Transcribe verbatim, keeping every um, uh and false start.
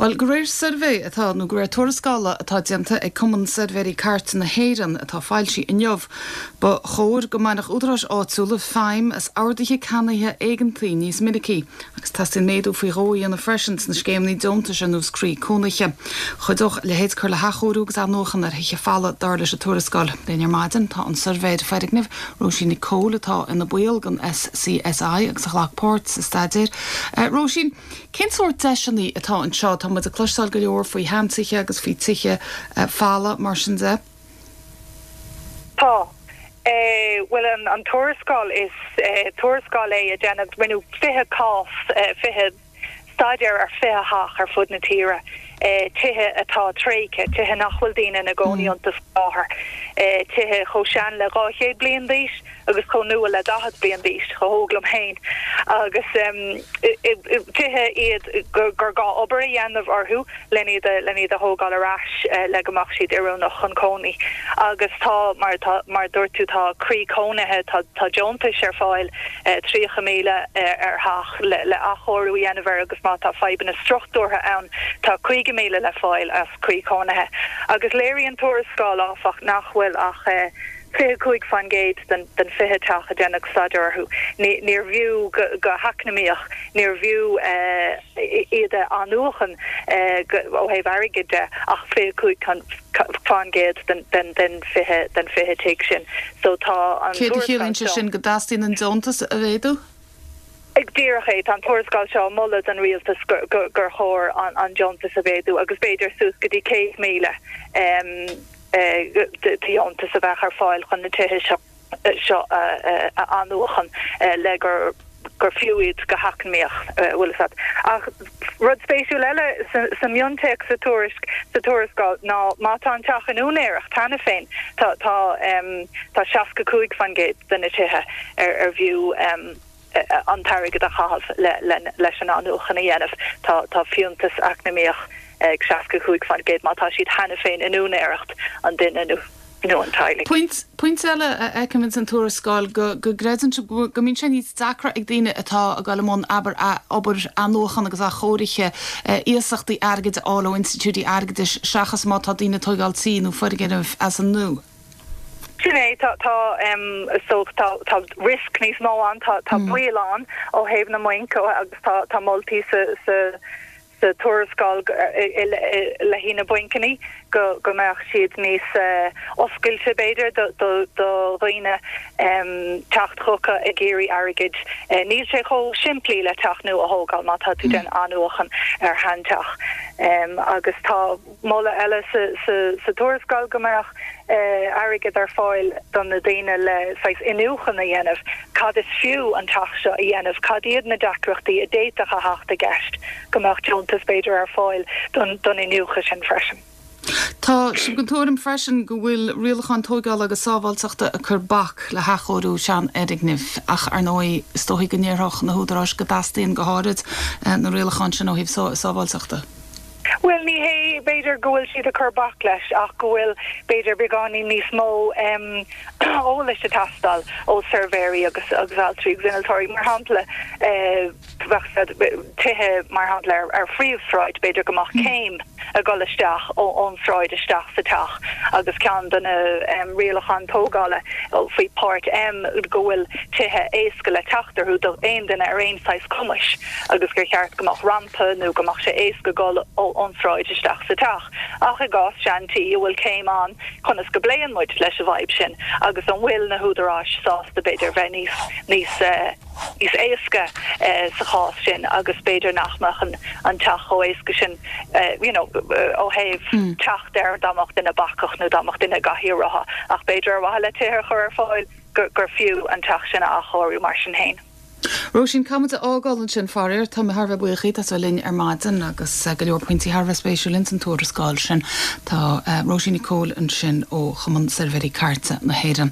Well go réir survé atá nó go réir tuarascála atá dianta ag cumann survéirí carta na héireann atá fáilsí inniuh, ba chóir go mbeidh údarás áitiúla féim as áirdaithe canaithe éigeantaí níos minicí, agus tá sin méadú faoi róí an na freisins na scéimnaí dionta sin nús crí cúnaiche. Chuideach le héad chur le hathúrúgus an nóchan ar hiiche falla dar leis a tuarascáil. Déanaar maidin tá an survéid feidignih Róisín Nicole atá ina buil gan S C S I agus a Chlachport sa staidir. Uh, Róisín, cén sort deisianí atá an seo tá mu a cloisteáil go leor faoi hamsaithe agus faoi tuiche uh, falla mar sin de? Tá. Uh, well, an, an tuarascáil is uh, tuarascáil é a déanamh rinú fithe cás, uh, fithe staidir ar fithe hach ar fud na tíre. Uh, tithe atá tréice, tithe nachhfuil daoine na gcónaíontas áthair. Uh, tithe chósean le gáchéad bliain díos, agus chó nua le dahad bliain díos, chó hóglam hain. Agus um, tithe iad gur gá obair a dhéanamh orthú lení de hógáil arás uh, le goach siad iúnach an cónaí. Agus tá mar, mar dúirtú tá crí cónathe tá Jontas ar fáil uh, tríocha míle uh, ar hach le, le achorú dhéanamh agus má tá feiban na struchtúrtha ann tá crí míle le fáil as crí cónathe. Agus léirí an tuarascáil áfach nachhfuil ach uh, fiche cuaig fan géid den, den fiche teach a dénach staidirthú. Níor bhiú go, go hacnamíoch, níor bhiú uh, iad anúchan uh, ó héh airgide ach fiche cuaig fan géid den, den, den fiche den fiche teag sin. So tá an tuarascáil sin go dastín an Jontas a réadú? Ag díirchéid an tuarascáil seo mullad an rialtas gur gur chóir an an Jontas a bhéadú agus beidir sús go dtí céad míle diontas a bheith ar fáil chun na tithe seo anúchan le gur gur fiúid go hacnmíoch bhfuil sat. Ach rud spéisiúil eile sa mionteach sa tuarascáil ná má tá an teach an únéireach tána féin tá tá seaca cúig fan géid den na tithe ar ar bhiú an tarigad a chahabh le, le, leis an anúchan a dhéanamh tá, tá fiúntas acnamíoch ag seaca chuig fan géad má tá siad hena féin in únéireacht an duine nu nu an tailing. Point point eile ecimint an tuarascáil go go greidan go mín sé níos dacra ag daine atá a galamón aber obair anúchan agus a chóiriche íosachtaí airgid ála institútí airgidis seachas má tá daine toigáil tíú fuidirgéanamh as an nu. Sinné tá tá um so tá tá risk níos mó an tá tá buil an ó héh na moinco agus tá tá moltí sa sa sa tuarascáil le hína buincaní go go meach siad níos oscailte beidir do do do roiine um teacht chocha a géirí airgid níl sé cho siimplí le teachnú a hógáil má tá tú den anúchan ar hanteach um agus tá molla eile sa sa sa tuarascáil go meach airgid ar fáil don na daine le seis inúchan a dhéanamh cad is fiú an teach seo a dhéanamh cad iad na dacreachtaí a déiteach a hacht a gceist go meach Jontas beidir ar fáil don don inúcha sin freisin. Tá si go túm freisin go bhfuil rialachan tógáil agus sábhailteachta a chur bach le hachóú sean éidirgnih ach ar nói stoí go níorthach na húdarrás go dastíon go háid na rialachan sin ó híh sábhailteachta. Well, ní hé beidir gohfuil siad a chur bach leis ach gohfuil beidir beáí níos mó um, ó leis a tastal ó survéirí agus agus altrí zinaltóirí mar hapla uh, tithe mar hapla ar, ar phríomhsráid beidir gomach céim a goleisteach ó ónsráid isteach sa teach agus cean donna um, rialachan tógála ó faoi Part M gohfuil tithe éasca le teachtarú do aon duna ar aon sais cumis agus gur cheart gomach rampa nó gomach sé éasca gála ó ónsráid isteach sa teach. Ach a gás seantí bhfuil céim an chunas go bléan muid leis a bhaib sin agus an bhfuil na húdarrás sásta beidir bheith níos níos níos éasca sa chás sin agus beidir nachmach an an teach ó éasca sin you know ó héh teach deir damach duna bacach nó damach duna gahiúratha ach beidir bhile tíir chur ar fáil gur fiú an teach sin a chóirú mar sin hain. Róisín camata ágáiln sin farir tá Harbh buchaí tá linn ar maidin agus go leor pointí Harbh spéisiúlinn an tuarascáil sin tá Róisín Nicole an sin ó chumann survéirí carta na héireann.